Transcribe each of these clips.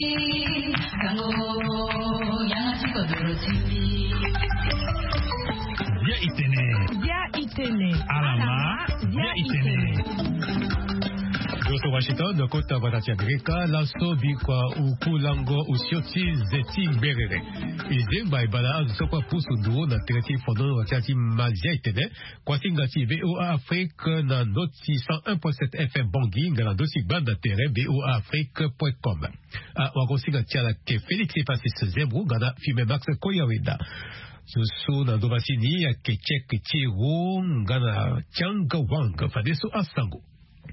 Dia Itene. Alama. Dia Itene. Doto Washington, kota batati Amerika, laso bikwa ukulango usioti zeti berere. Izemba ibala azusokwa pusu duo na tereti fondo wachati mazia itene. Kwa singati VOA Afrique na noti 101.7 FM Bangui, ngana dosi banda tere voaafrique.com. Wako singati ala ke Felix Epasis Zembru, ngana filme Max Koyaweda. Susu na dovasini ya ke Chek Chiro, ngana Changa Wang, fadeso asango.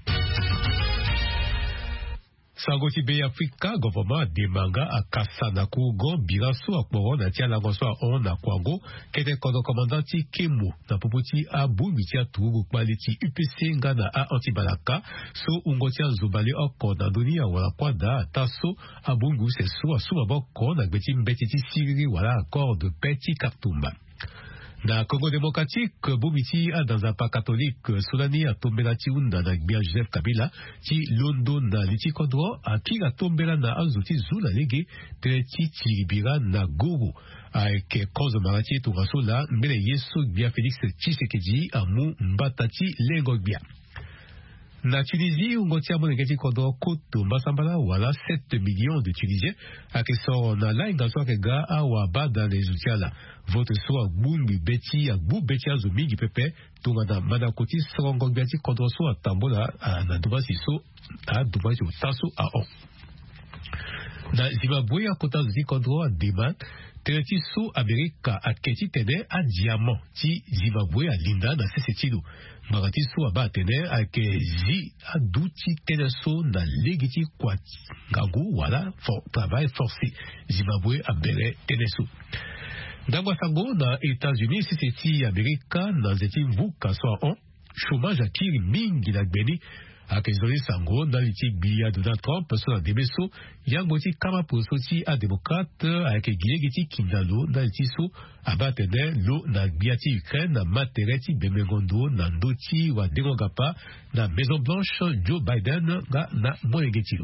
Sangoti be Afrika government demanga akasa na kugo biraso akporo na tia langoso on na kwango kete kodo komandanti Kemu na puputi abu mitia tugu kwaliti UPC ngana a antibalaka so ungotia zubali oko na dunia wala kwada taso abungu seso asuba boko na gbeti mbetiti siri wala accord de Petit Kartumba. Na Congo démocratique, Bomiti a dans un pas catholique, Solani a tombé la tiunda na Gbia Joseph Kabila, ti Londo na Liti Kodro, a qui a tombé la na Azoti Zula Lege, Teleti Tiribira na Gourou, avec cause de Marati Touraso la, Mbele Yeso Gbia Félix Tshisekedi, Amou Mbatati Legogbia. Na Tunisie, ungotia monegeti kodo koto masambala wala 7 millions de Tunisiens a qui sont na la ingaso kega awa bada les utiala. Votre soa bungi beti a bu beti azo mingi pepe tunga na madakoti songo biati kodo soa tambola na dubasi so a dubasi taso a on. Na Zimbabwe a kota zi kodo a deman tereti so Amerika a keti tene a diamant ti Zimbabwe a linda na sesetido. Marati so aba tene a ke zi a douti tene so na legiti kwa ngagu wala travail forcé. Zimbabwe a bere tene so. Dangwa sango na États-Unis seseti Amerika na zeti mbuka so on chômage a kiri mingi na gbeni a kezoli sango na liti biya Donald Trump so na debeso yangoti kama posoti a démocrate a ke gilegiti kindalo na liti so abatene lo na biati Ukraine na matereti bemegondo na ndoti wa dengogapa na Maison Blanche Joe Biden na moegetilo.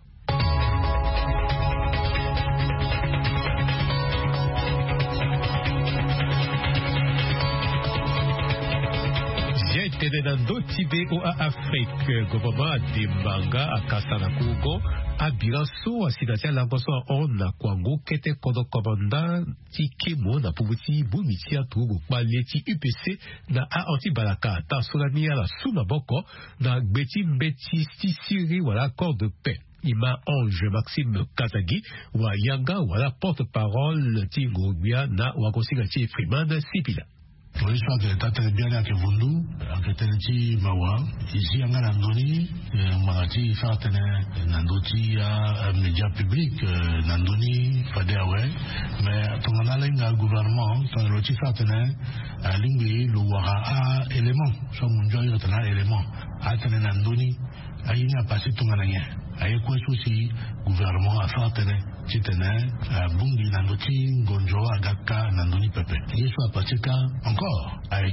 Tenenando VOA Afrique, gouvernement de manga a Kasana Kugo, a Biraso, a Sidatia Langoso on na Kwango, Kete Kodo Komanda, Tikemo, na Pubuti, Bumitia Tugu, Maleti UPC, na a Antibalaka, Tasolani a la Sumaboko, na Beti Mbeti Sisiri, ou l'accord de paix. Ima Ange Maxime Kazagi, ou a Yanga, ou la porte-parole, Tingo Bia, na Wagosigati Freeman Sipila. Pour l'histoire de Tata Biana Kevundu, avec Teneti Mawa, ici en Nandoni, Marati Fatene, Nandoti à médias publics, Nandoni, Fadeawe, mais ton analinga gouvernement, ton loti Fatene, à Lingui, le Wara élément, son Munjoy élément, à Tene Nandoni, à Yina passé ton ananya, à Ekwe Souci, gouvernement à Fatene. Titene, Bungi Nandoti, Gonjo, Agaka, Nandoni Pepe. Il soit Patika encore avec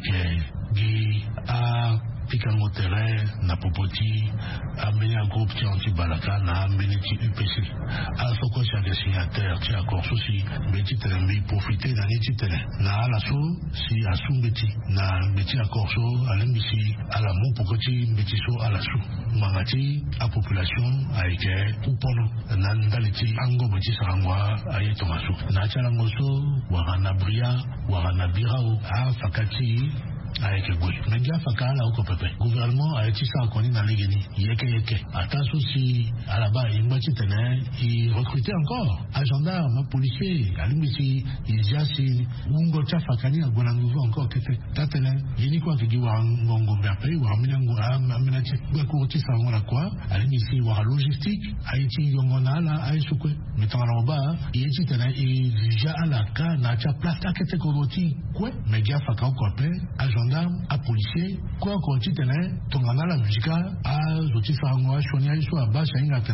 Guy A. Pikango Terre, Napopoti, amené un groupe anti-Balaka, amené UPC. À ce que c'est des signataires, tu as encore souci, Betty Telembi, profiter d'un étitene. Na la sou, si à sou Betty, na Betty à Corso, à l'embissi, à la mou pour que Betty so à la sou. Mangati, à population, à Eke, Upono, Nandaliti, Ango Betty Sarangwa, à Yetomasu. Na Chalangoso, Warana Bria, Warana Birao, à Fakati, avec le goût. Mais bien, Fakala au Copepe. Gouvernement a été ça qu'on est dans les Guinées. Yeke. Attention si, à la base, il m'a dit, il recrutait encore. Un gendarme, un policier, à l'imiti, il y a si, Ungo Tchafakani, à Gonangouvo encore, que fait. Tatene, il n'y a quoi que dit Wango Berpé, ou Aminango, Aminachi, Bakourti, ça va quoi, à l'imiti, ou à logistique, à Iti, Yongona, à Isukwe. Mais tant en bas, il est dit, il y a à la cas, n'a pas place, à Kete Koroti, quoi, mais bien, Fakao Cope, à gendarme, à policier, quoi qu'on dise, ton la musique, à Zoti Farangwa, Chonia, soit à bas,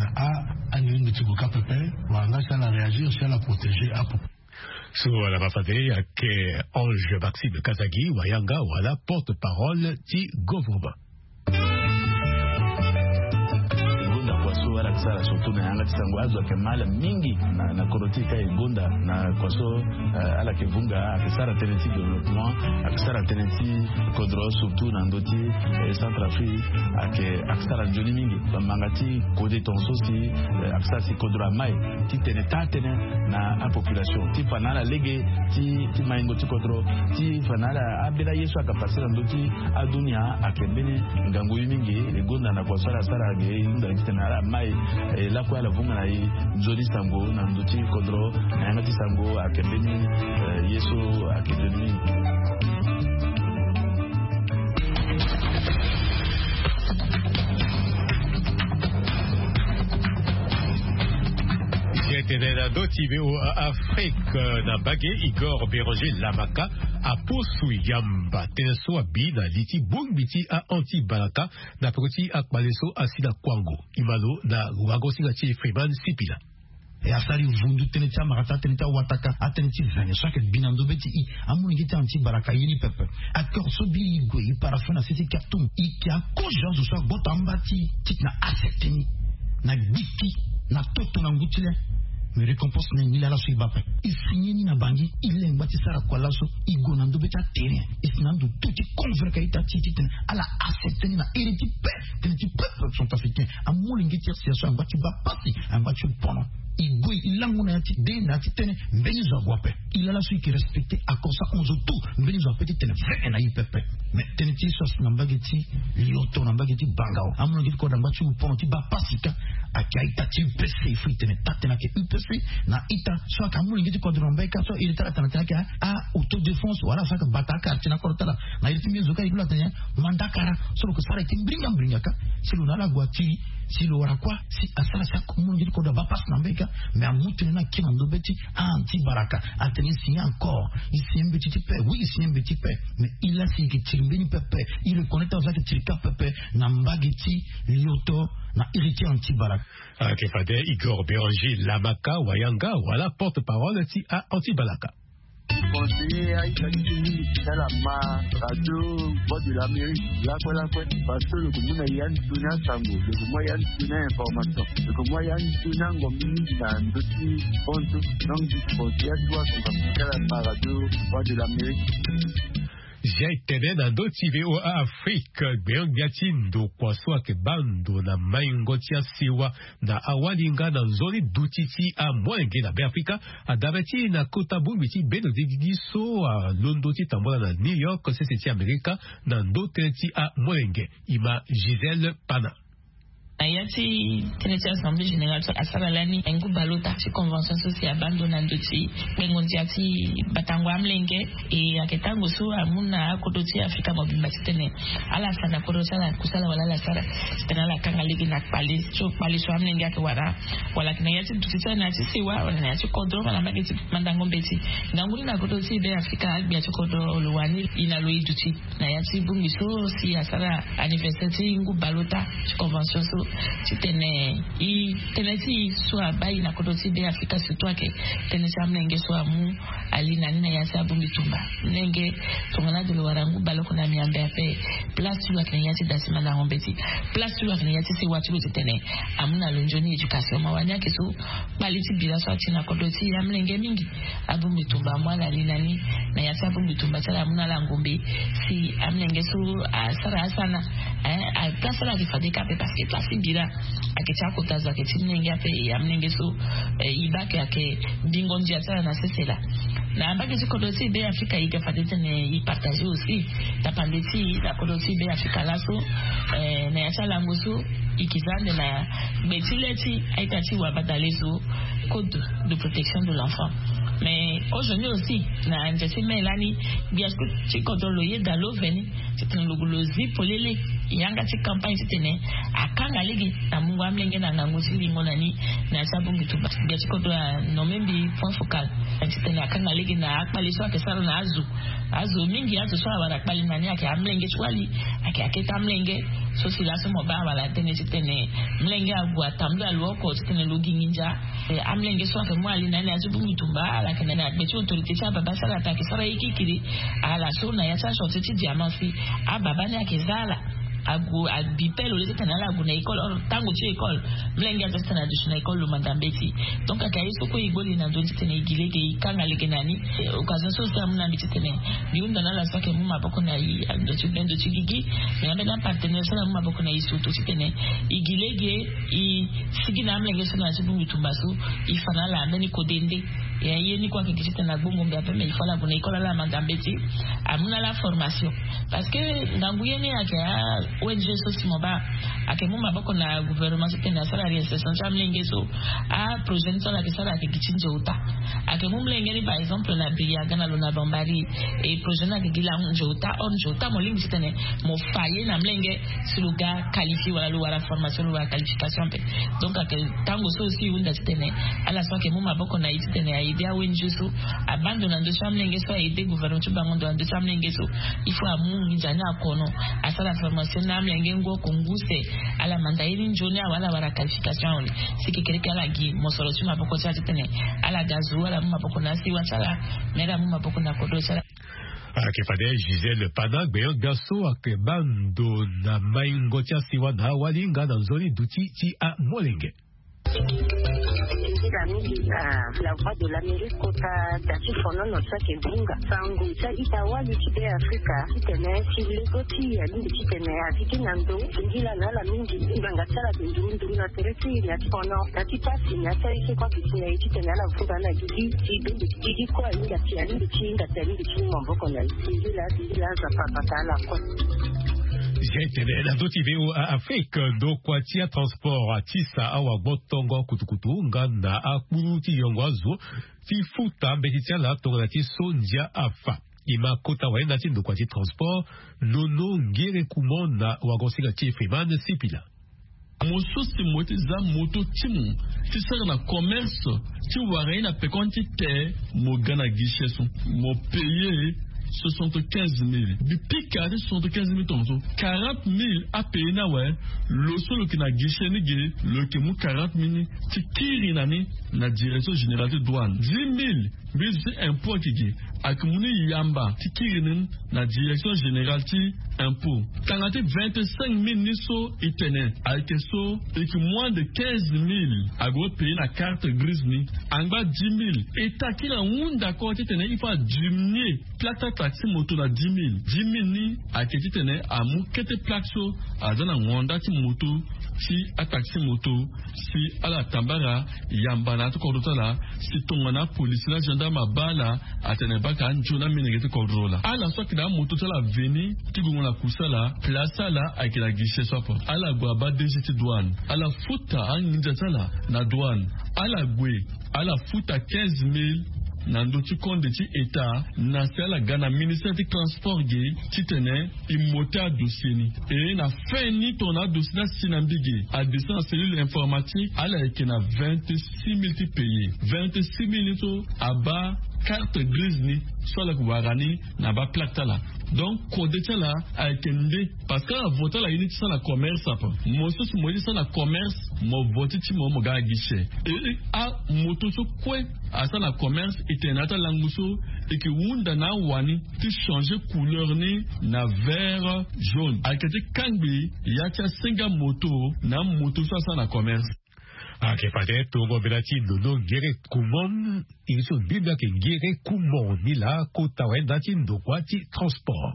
à Anil Mitikoka Pepe, ou à la réagir, c'est à la protéger, à Sur la bafade, que Ange Maxime Kazagi, ou Yanga, ou à la porte-parole du gouvernement. wala kusala surtout na yanga tisango azo kemala mingi na korotika igonda na kwaso ala kevunga akisara tenenti development akisara tenenti kodro surtout na ndoti Centrafrique akisara joni mingi bamangati kode tonso si akisara si kodro mai ti tene na a population ti fanala lege ti maingo ti kodro ti fanala abela yesu akapasira ndoti adunia akembene ngango mingi igonda na kwasara sara ge nda tena mai la kwa la vunga na joli sango na ndoti kodro na yanga ti sango akembene yesu akembene. Tenenado TVO Afrique na bagé Igor Béranger Lamaka a posui yamba teneso abina liti bungbiti a anti balaka na proti a kwaleso asina kwango imalo na wago singa chi Freeman Sipila e asari vundu teneta marata teneta wataka ateneti vene chaque binando beti I amu ngita anti baraka yini pepe akor so bi go I parafona siti carton I kia konjanzo so botambati titna accepteni na biti na toto na ngutile me récompense n'est ni la so ibape ifinye ni na bangi ile ngati sara kwa laso igonando beta terrain isinando tuti convaincre ita titi ala accepter na hériti pe teneti peuple sont africains amuli ngiti situation ngati ba pasi ngati pono igwe ilangu na yati de na titene mbeni zo gwape ilala so ki respecter akosa onzo tout mbeni zo petit tene fe na ipepe mais teneti sos na mbageti lioto na mbageti bangao amuli ngiti ko ngati pono ti ba pasika akaita ti pese fitene tatena ke UPC na ita so akamuli ngiti ko drombeka so il tara tana ke a auto défense wala saka bataka tina kortala na il timi zoka igula tanya mandakara so ko sara timbringa ka siluna la gwati silo warakwa si asala sa komun ngiti ko da bapas na mbeka mais amutu na kimando beti anti baraka ateni si encore ici un petit peu oui ici un petit peu mais il a si que timbeni pepe il reconnaît avec que tirika pepe na mbagiti lioto na héritier anti baraka Kefade Igor Béranger Lamaka Wayanga wala porte-parole ti a anti balaka. Conseiller à Italie, c'est la radio, voix de l'Amérique, la quoi, parce que le commun a Yann Tuna Sango, le moyen Tuna information, le moyen Tuna Gomini, dans d'autres comptes, donc du conseiller à toi, c'est la radio, voix de l'Amérique. J'ai tene na do TVO Afrique beongatin do kwaswa ke bando na maingotia siwa na awalinga na zoni dutiti a mwenge na Afrika adabeti na kota bumiti beno digiso a londoti tambola na New York c'est Amerika na ndo teneti a mwenge ima Gisèle Pana. Ayati teneti assemblée générale so asabalani engu balota ci convention sociale abandonando ti bengondiati batangwa mlenge e aketango so amuna kodoti Afrika mobimba tene ala sana kodosala kusala wala la sara tena la kanga ligi na pali so amlenge akwara wala kina yati tutisa na ci siwa wala na ci kodro wala mageti mandango mbeti nganguli na kodoti be Afrika bia ci kodro luwani inalo iduti na yati bungi so si asara anniversaire ngu balota ci convention so tene si soit bayi na kodoti be Afrika surtout ke tene sa mlenge so amu alina nina ya sabu mitumba mlenge tongana de warangu baloko na miambe ape place tu la kenyati dasima na hombeti place tu la kenyati si watu tene amuna lonjoni education mawanya ke so baliti bila so atina kodoti ya mlenge mingi abu mitumba mwana alina ni na ya sabu mitumba tala amuna la ngombe si amlenge so asara sana akasala kifadika pe parce que place bila akecha kotaza ke timnenge ape ya mlenge so ibake ake bingonji atala na sesela na ambake kodoti be Afrika ikafadete ne ipartager aussi ta pandeti la kodoti be Afrika laso na yachala ngusu ikizande na betileti aitati wa badalezo code de protection de l'enfant. Mais aujourd'hui aussi, na njesi melani biasko chikodolo ye dalo veni titene logolozi polele yanga ti campagne titene akanga legi na mungu amlenge na ngangusi limona ni na sabu bitu biasko no membi point focal titene akanga legi na akpali so akesara na azu mingi azu so abara akpali nani ake amlenge swali ake aketa amlenge so silaso mo ba wala tene titene mlenge abu atamdo alwoko titene logi ninja amlenge so ake mwali nani azu bitumba la kana betu autorité sa baba sala ta kesara ikikiri ala so na yasa so titi diamant fi ababa ni akezala bipel ole tena la guna école or tango tu école mlengi atana de na école mandambeti donc akayi soko igoli na donti tena igilege ikanga legenani occasion so sa muna biti tena biunda na la sake mu maboko na yi ando tubendo tugigi mais na partenaire sa mu maboko na yi soto tena igilege i sigina mlengi so na tibu mutumbaso ifana la ndani kodende ya yeni kwa kikisi tena bongo mbape mais il faut la guna école la mandambeti amuna la formation parce que ndanguyeni aka ONG so simoba akemu maboko na gouvernement tena sala réinsertion chamlenge so a projet so la kisala kichinje uta akemu mlengeni par exemple na biyaga na lona bambari et projet na kigila njota on njota molingi tena mo faye na mlenge suluga qualifié wala lo wala formation lo wala qualification pe donc tango so aussi unda tena ala so akemu maboko na tena ya idea ONG so abandona ndo chamlenge so aider gouvernement to bangondo ndo chamlenge so il faut amu njana akono asala formation na mlenge ngo konguse ala mandairi njoni wala wala qualification siki kereka la gi mosolo chuma boko cha tene ala gazu wala maboko na si wachala mera maboko na kodo chala akefade Gisèle Pana gbeyo gaso akebando na maingo cha siwa na walinga na nzoni duti ti a molenge la voix de l'Amérique kota dati fono no sake bunga sangu sa itawali chibe Afrika kitene chilekoti ya ndi kitene ya kikinando ngila na la mingi nganga sala ndundu na teresi ya fono dati pasi na sai kwa kitene kitene la vuga na gigi kwa inga tia ndi chinga tali ndi mboko na ngila za papatala kwa J'étais dans d'autres vidéos à Afrique, donc quoi tia transport à tisa awa botongo kutukutu ngana akuruti yongwazo ti futa betitia la tonga ti sondia afa ima kota wa nati ndo kwa ti transport nono ngere kumona wagosika ti Freeman Sipila moso si moti za moto timu ti sara na commerce ti ware na pekonti te mo gana guichet mo payer 75 000. Bipika 75 000 tonso. 40 000 à payer na ouais. Le solo qui n'a guichet ni gué. Le qui mou 40 000. Ti kiri nani na direction générale de douane. 10 000. Mais c'est impôt qui gué. Ak mouni yamba. Ti kiri na direction générale ti impôt. Quand on 25 000 niso itene. Avec so et que moins de 15 000 à gros payer la carte grise ni. Angba 10 000. Et ta qui la un d'accord itene il faut diminuer. Plata taxi moto na 10 000. 10 000 ni a keti tene a mou kete plakso a zana wanda ti moto si a taxi moto si a la tambara yamba na to kodota la si tongana police na gendarme bala a tene baka njona minegete kodrola a la so kida moto tala veni ti gongona kusala place la a kila guichet sopo a la gwa ba DGT douane a la futa a ninja tala na douane a la gwe a la futa 15 000 nando ti konde ti état na sala gana ministère du transport ge ti tene imota dossier ni et na fin ni ton a dossier na sinambige a descend cellule informatique ala ke na 26 000 ti payé 26 000 to aba carte grise ni soit la warani na ba plaque tala donc code tala a kende parce que la vote la unité sans la commerce apa mo so mo di sans la commerce mo vote ti mo ga guichet et a moto so kwe a sans la commerce itenata languso et que wunda na wani ti changer couleur ni na vert jaune a kete kangbi ya tia singa moto na moto so sans la commerce ke pade tongo belati nono ngere kumon iso bibla ke ngere kumon ni la kota wenda ti ndo kwa ti transport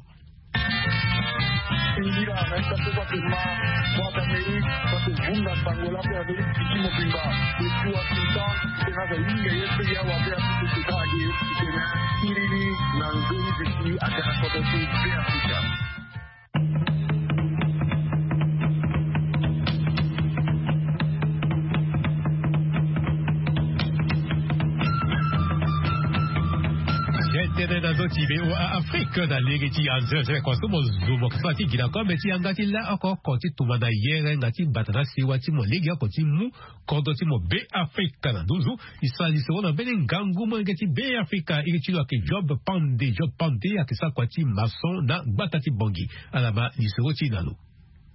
Ingira esta cosa firma kwa Amerika kwa vunga tangola kwa Amerika kimo pinga kwa kinta tena za inge yetu ya wa pia tukitaje tena iridi na ngoni ziki akana kwa tu pia kisha J'étais dans d'autres vidéos à Afrique dans les qui en je consomme zoom fati gina comme ti angati la encore quand tu tomanda hier ngati batana si wati mo legi ko ti mu kodo ti mo be Africa na duzu isali so na benen gangu mo ngati be Africa ili ti ke job pande akisa kwati maçon na batati bongi alaba ni so ti nalo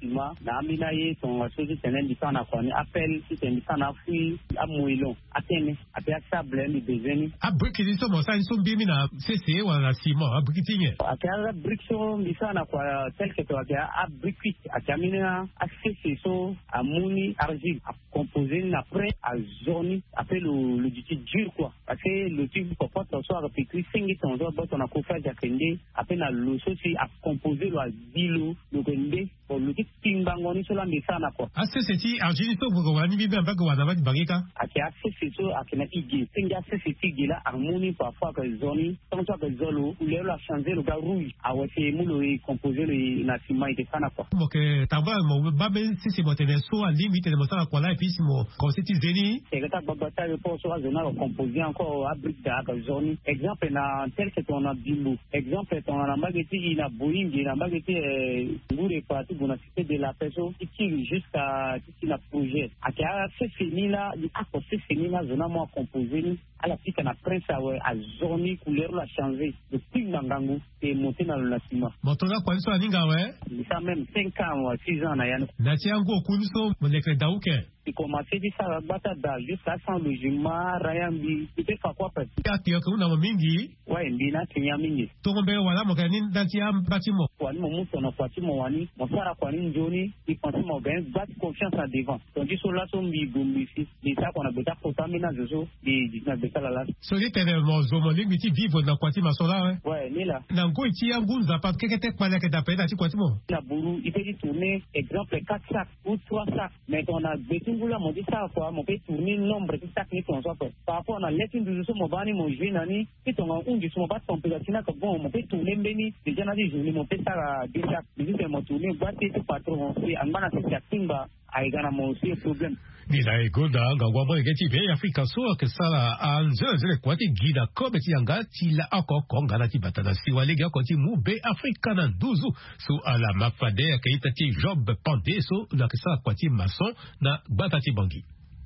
Sima na amina ye son soji tenen bisana kwani appel si ten bisana fi amoilon atene apia sable ni bezeni abriki so mo sa so bimi na CC wala Sima abriki tinye apia brikso bisana kwa tel que to apia abriki akamina accès so amuni argile a composer après à zone après le duty dur quoi parce que le type comporte so a pétri 5 ton zo on a kofa jakende après na le soci a composer le dilo le gende pour le type timbangoni so la bisana quoi accès ti argile so go wani bi ba go wana ba bagika akia accès so akina igi tinga accès igi la harmonie parfois que zone tant que zolo ou le a changer le gars rouge a wese mulo et composer le na ciment de sana quoi mo ke tamba mo ba ben si mo tene so a limite de mo sana kwa la et puis mo quand c'est zeni c'est que ta babata le pour so a zona composer encore abrite da zone exemple na tel que on a bimbo exemple on a mageti na boingi na mageti ngure parti bona cité de la personne qui jusqu'à qui na projet akia c'est fini là il a c'est fini là zona moi composer à la petite na prince a zone couleur la changer de ping mangangu et monter dans le nassima motona kwa so aninga we ça même 5 ans ou 6 ans na yana na tiango kunso mo nekre dauke il commençait de ça bata da jusqu'à sans logement rayambi c'était pas quoi peut ya tio ko na mingi ouais ndina tinya mingi to ngombe wala mo kani ndati am batimo kwani mo muso na kwatimo wani mo sara kwani njoni il pense mo ben bat confiance en devant donc il so là so mbi gombi si ni ça qu'on a beta potamina zo di na beta la so li tene mo zo mo li miti vivre na kwatima so là ouais ni là na ngo ti ya ngunza pa kekete kwa ke da peda ti kwatimo na buru il fait tourner exemple 4 sacs ou 3 sacs mais on a Ngoula mo dit ça quoi mo peut tourner nombre de sacs ni ton soit par rapport à lettre de so mo bani mo jui nani ti ton un du so pas ton pédatina que bon mo peut tourner mbeni déjà na dit journée mo peut ça des sacs mais c'est mo tourner boîte tout patron si an bana c'est timba ai gana mo aussi problème ni la egoda ngwa mo ngeti be Afrika so ke sala anze zele kwati gida kobe ti yanga ti la akoko ngana ti batana si wale ga kwati mu be Afrika na duzu so ala mafade ke itati job pande so la ke sala kwati mason na batati bangi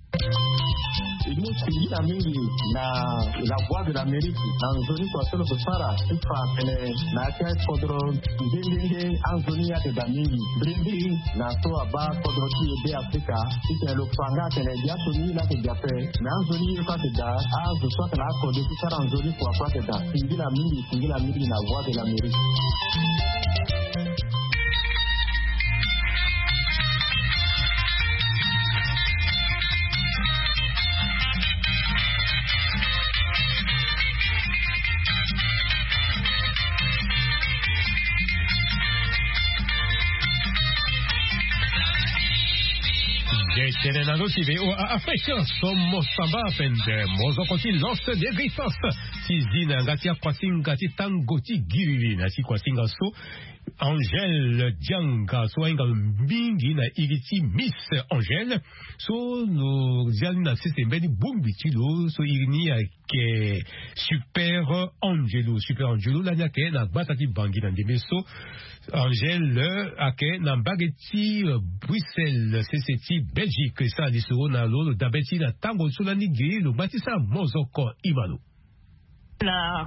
la mingi na la voix de l'Amérique dans zone kwa solo kusara ifa pele na kia kodro ndenge anzoni ya de mingi brindi na so aba kodro ti ebe Afrika ite lo panga tene ya so ni la ke jape na anzoni kwa te da a zo so na kodro ti sara anzoni kwa te da ingila mingi na voix de l'Amérique. Tenenado TV o Afrika somos samba pende mozo koti lance de résistance tizina ngatia kwasinga ti tango ti giri na si kwasinga so Angèle Dianga so inga mbingi na iriti Miss Angèle so no zialina sese mbeni bumbi tilo so irini ke Super Angelo la nyake na batati bangi na ndebe so Angèle ake na mbageti Bruxelles CCT Belgique sa li so na lo dabeti na tango so la nigi lo batisa mozoko imano na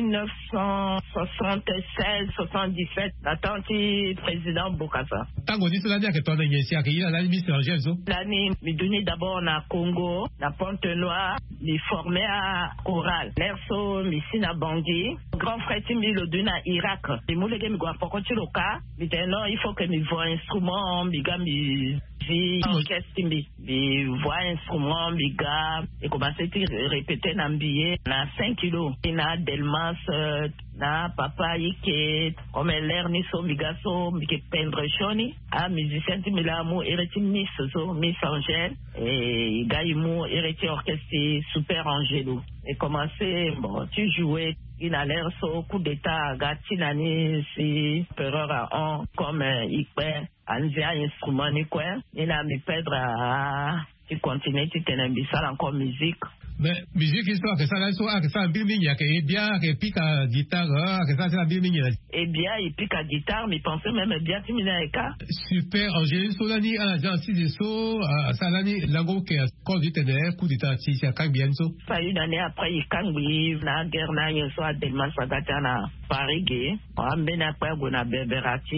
1976-77 natanti président Bokassa. Tango dit cela que toi n'es qui a la limite Angèle zo. L'année mi donné d'abord na Congo, na Pointe-Noire, mi formé à Oral. Nerso mi sina Bangui. Grand frère mi le donné à Irak. Mi moule que mi gwa pokoti loka. Mi dit non, il faut que mi voix instrument, mi ga mi orchestre mi voix instrument, mi ga et commencer à répéter na billet na 5 kilos. Na Delmas na papa yike comme l'air ni so migaso mike pendre choni a musicien ti milamu ereti Miss so Miss Angèle et gaimu ereti orchestre Super Angelo et commencé bon tu jouais il a l'air so coup d'état gatinani si pereur à on comme ikpe anzia instrument ni quoi il a mi perdre à qui continue ti tenembisa encore musique. Mais musique histoire que ça là so que ça bilmingi que bien que pique guitare que ça c'est la bilmingi. Et bien il pique à guitare mais pensez même bien timina eka. Super Angèle Solani à l'agence de so salani lango que quand dit ne coup d'état si c'est quand bien so. Ça une année après il kangbi na guerre na yo so Delmas Sagata na Paris gay. On bena pa gona beberati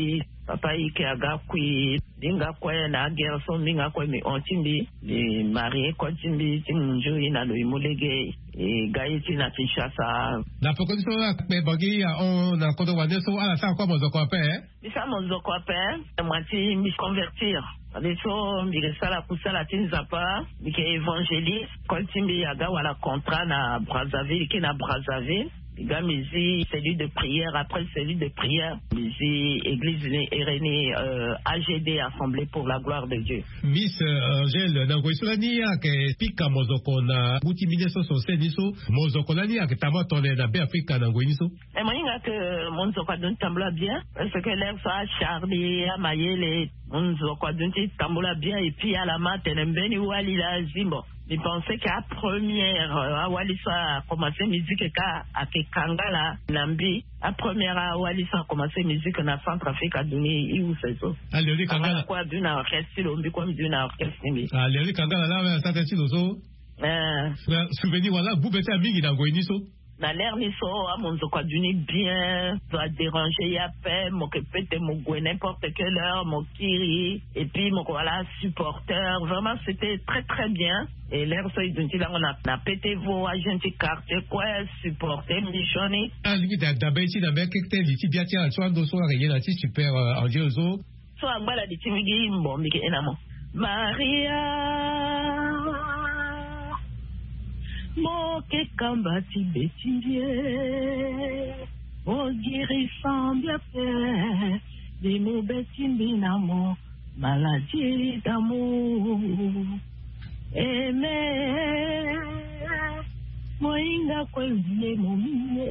papa ike aga kui dinga kwa na gerso minga kwa mi ontimbi ni marie kontimbi tinju ina do imulege e gaiti na Kinshasa na pokoni so pe bagi ya on na kodo wane so ala sa kwa mozoko pe bisa mozoko pe mwati mi convertir Adesso mi resala kusala tinzapa mi ke évangéliste kontimbi aga wala contrat na Brazzaville ki na Brazzaville Gamizi, cellule de prière, après cellule de prière, Mizi, église RNE, AGD, Assemblée pour la gloire de Dieu. Miss Angèle, Nangoisolani, que Pika Mozoko na Boutimineso Seniso, Mozoko Lani, que Tamatone na Béafrika Nangoiniso. Et moi, il y a que Mozoko Dun Tambola bien, parce que l'air soit Charlie, Amayele, Mozoko Dun Tambola bien, et puis à la matin, Mbeni ou Alila Zimbo. Je pensais qu'à première, à Walisa a commencé musique à Kekangala, Nambi. À première, à Walisa a commencé musique dans Centrafrique à Duni, où c'est ça. Ah, Léonie Kangala. Quoi, d'une orchestre, on comme d'une orchestre. Ah, Léonie Kangala, là, ça t'est-il aussi? Souvenir, voilà, vous mettez à Mingi dans Goiniso. Na l'air ni so a mon zokwa duni bien doit déranger ya paix mon que peut mon goué n'importe quelle heure mon kiri et puis mon voilà supporter vraiment c'était très très bien et l'air so idunti là on a pété vos agents quartier quoi supporter michoni ah lui d'abord ici dans mec que liti bien tiens soit do so rien là super angioso so agbala di timigi mbo mi ke enamo Maria Moke kambati betindie, o guérissant bien fait, des mots betimbi namo, maladie d'amour. Aimé, moinga kwendie momie,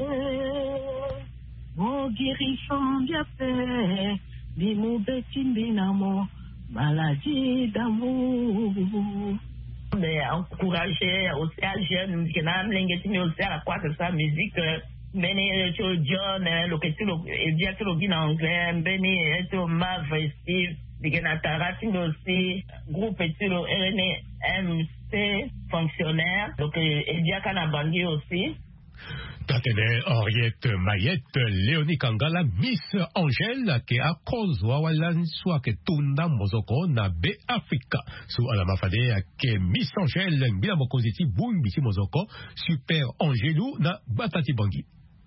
o guérissant bien fait, des mots betimbi namo, maladie d'amour. Mais encourager aussi à jeunes qui n'ont pas aussi à quoi que ça musique Beni John le que tu le bien tu le dis en anglais Beni tu Mav Steve digena Tarati aussi groupe tu le RNMC fonctionnaire donc et bien Kanabandi aussi Tatene Henriette Mayette, Léonie Kangala, Miss Angèle, qui a cause wawalan soit que tunda mozoko na be Africa. Sous alama fade que Miss Angèle, bila mokoziti boum biti mozoko, super Angélou na batati bangi.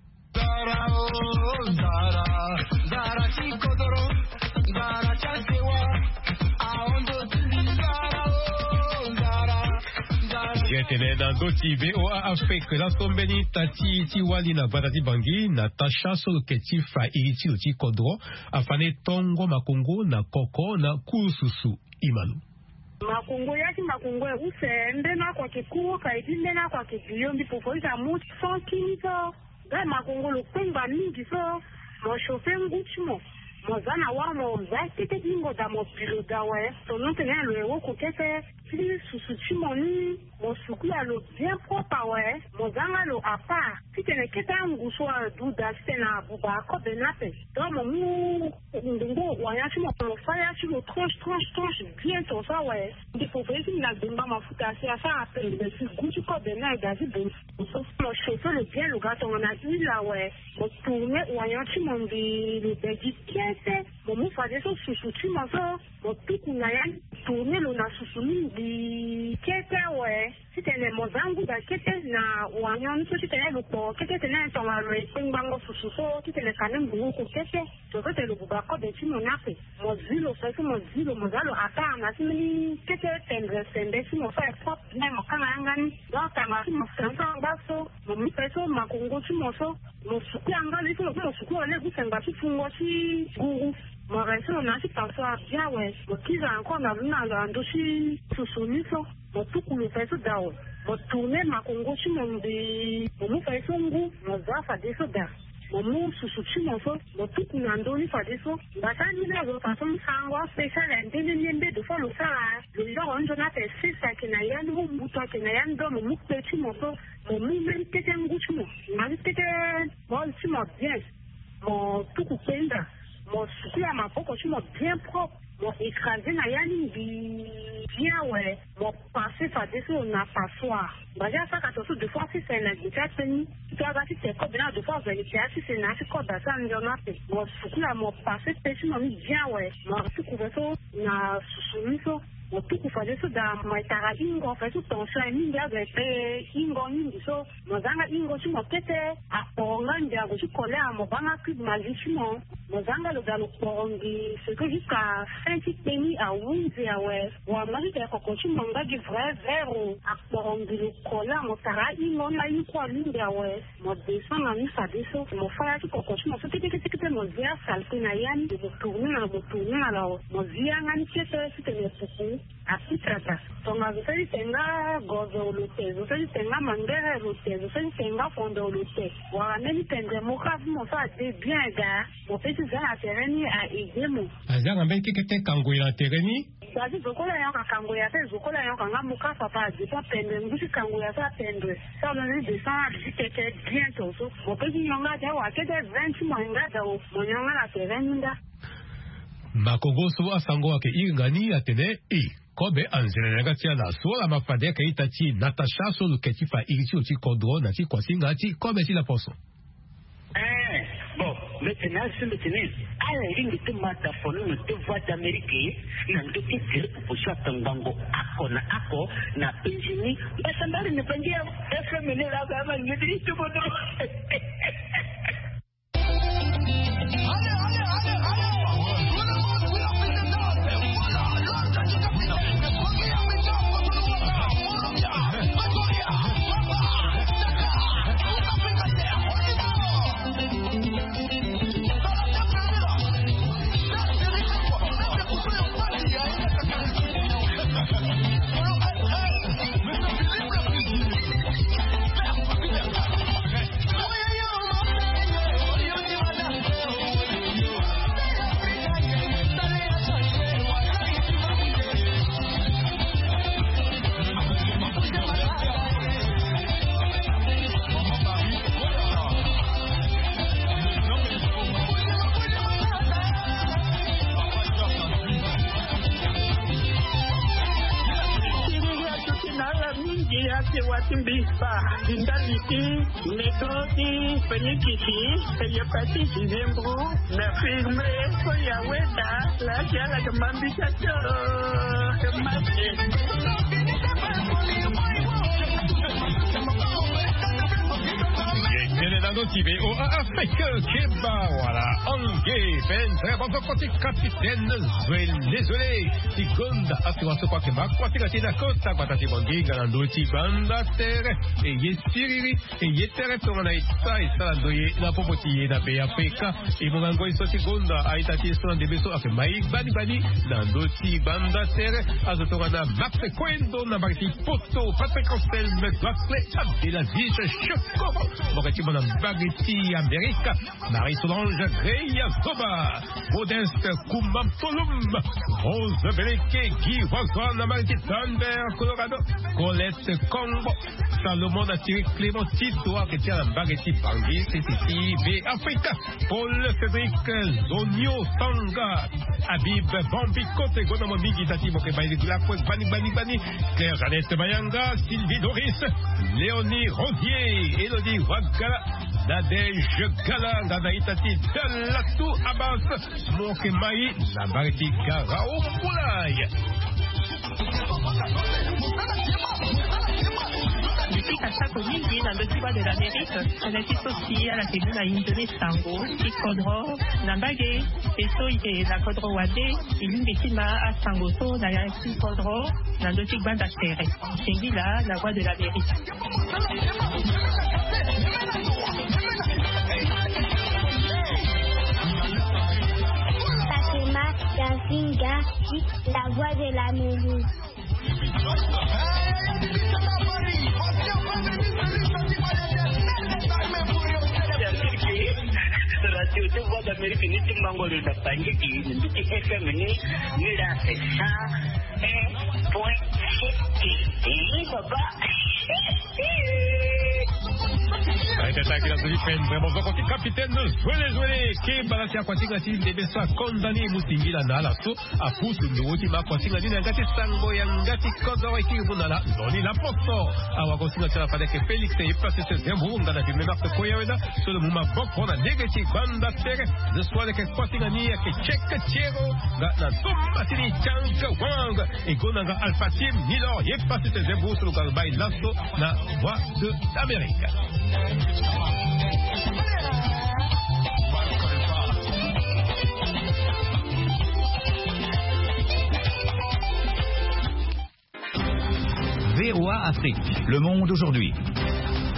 Zara oh Zara, Zara chikodoro, Zara chasewa, aondo tindi Zara oh Zara. J'étais dans Doti VOA Afrique, la sombeni Tati Tiwali na Badati Bangi, Natasha Soloketi Fa Irichi Uchi Kodro, Afane Tongo Makongo na Koko na Kususu Imanu. Makongo yaki makongo ya usende na kwa kikuo kaitinde na kwa kibio ndipo foita muti son kinito. Ga makongo lo pemba mingi so mo shofe nguchimo. Mozana wa mo zaki te dingo da mo pilo da we. So non tene le wo ko kete si susuchi moni mo suku ya lo bien propre we. Mozanga lo apa. Si tene keta nguso duda sena buba ko benape. Do mo mu ndungo wa ya chimo lo faya chimo tranche bien to sa we. Ndi po fesi na dimba mafuta si asa apel de si guchi ko bena gazi ben. So mo shofe le bien lo gato na ila we. Mo tourner wa ya chimo ndi le begi Momu fade so susuti maso mo tuku na ya tourner lo na susuni di kete we si tene mozangu da kete na wanyon so si tene lo po kete tene to ma lo ngbango sususo si tene kanem bu ko kete to kete lo ba ko de timo nape mo zilo mo zalo ata na simini kete tendre sende si mo fa pop na mo kana ngani do ta ma si mo sanka baso mo mi peso makongo timo so mo suku angali so mo suku ole bu senga si fungo si guru mo reso na si parfois bien ouais mo kiza encore na luna ando si susuniso mo tuku le peso dawo mo tourner makongo si mo de mo peso ngu mo za fa de so da mo mu susuchi mo so mo tuku na ndo ni fa de so batani na go fa so sangwa special ndeni nyembe do fo lo sala le lo onjo na te sisa kina yan hu buto kina yan do mo mu pechi mo so mo mu men tete nguchi mo ma tete mo si mo bien mo tuku penda mo suku ya maboko si mo bien propre mon écrasé na yani bien ouais mon passé ça dessus na parfois bah j'ai ça quand deux fois si c'est na gitani tu as gâté c'est comme là deux fois j'ai si c'est na c'est comme ça on a fait mon souku là mon passé c'est mon bien ouais mon souku ça na soumiso Otuku fazer isso da maitara ingo faz o tom sai ninga gete ingo ningi so mozanga ingo chimo kete aponga ndia go chikole amo banga kid magishimo mozanga lo galo pongi ce que jusqu'à 5 penny à 11 awe wa mali te ko chimo ngaji vrai zero apongi lo kola motara ingo na yiko linga awe mo desana ni fadeso mo faya ko chimo so kete mo zia salte na yani de tourner la mo zia ngani kete site así trata. Toma, usted tenga gozo lute, usted tenga mandere lute, usted tenga fondo lute. Wanani tende mokav mofa de bien ga, opesi za tereni a igemu. Azanga mbeki kete kangoya tereni? Sazi zokola yanka kangoya te zokola yanka nga moka papa de pa pende ngusi kangoya sa pende. Ça on descend dikete bientôt so. Opesi nyonga ja wa kete 20 manga da o nyonga la tereni nda. Makongo so asango wake ingani atene kobe anzele ngatia la sola mafade ka itati Natasha so luketi fa irichi oti kodro na ti kwasinga ti kobe ti la poso. Bon, maintenant ce matin, à la ligne de mata fono no te voix d'Amérique, na ndo ke tele pour so tangango akona ako na penjini, basambari ne penjia, FM ne la ga ma ngidi to bodo. Timbipa, Indaliti, Negoti, Penikiti, Payapati, Zembro, la firme, Koyaweda, la Jala Mambitato, Afrique, Keba, voilà, Angé, Ben, très bon côté capitaine, désolé, Tigonda, assurance quoi que ma quoi que la côte, ça va t'attirer, Galandoti, Banda, Terre, et Yesiri, et Yetere, on a ça, et ça, la popotille, la PAPK, et mon ango, et Tigonda, a été sur des vaisseaux, avec Maïk, Bani, Landoti, Banda, Terre, à ce tour, on a Max Quendo, on a Marti Poto, Patrick Costel, Mesley, et la vie, Choco, mon Baghetti America, Marie-Solange Greya Zoba, Modeste Kumbamtolum, Rose Beleke, Guy Wazan, Amalti Thunder, Colorado, Colette Combo, Salomon Atiri Clément Tito, qui tient la Baghetti Bangui, CCC, B Africa, Paul Cédric Zonio Tanga, Habib Bambi Kote, Gonamobi, Gitati, Mokebaï, Glafouz, Bani, Claire Jeannette Mayanga, Sylvie Doris, Léonie Rosier, Elodie Wagala, Nadège Gala, Danaïtati, Dalatou Abbas, Mokemaï, Nabardi Garao Poulaï. Depuis Kasako Midi, dans le climat de l'Amérique, on assiste aussi à la tribune à Indone Sango, Ikodro, Nambage, Esoïe, la Kodro Wade, et l'une des climat à Sangoso, dans la Ikodro, dans le Tigban d'Astere. C'est là la voix de l'Amérique. Fatima Yasinga, la voix de l'Amérique. Radio de voix d'Amérique, ni de Mangolo de Pangiki, ni de FM, ni la ça, 1.7. Papa. Attaque la Philippines, vraiment donc le capitaine de Joué, qui balance à Kwatinga de soit condamné Mutingi la Nalasso, à pousse le ultima Kwatinga Nagati Sango Yangati Kozo et Kibunala, Noni la Posto, à Wagosinga Tarafade que Félix et passé ce Zembunga da Pimenarte Koyada, sur le moment Bokona négatif, Banda Tere, de soit que Kwatinga Nia, que Tchèque Tiero, la Tumpatini Chanka Wang, et Gonaga Alpha Team, Nilo, et passé ce Zembunga sur le Galbaï Lasso, la voix de l'Amérique. VOA Afrique, le monde aujourd'hui.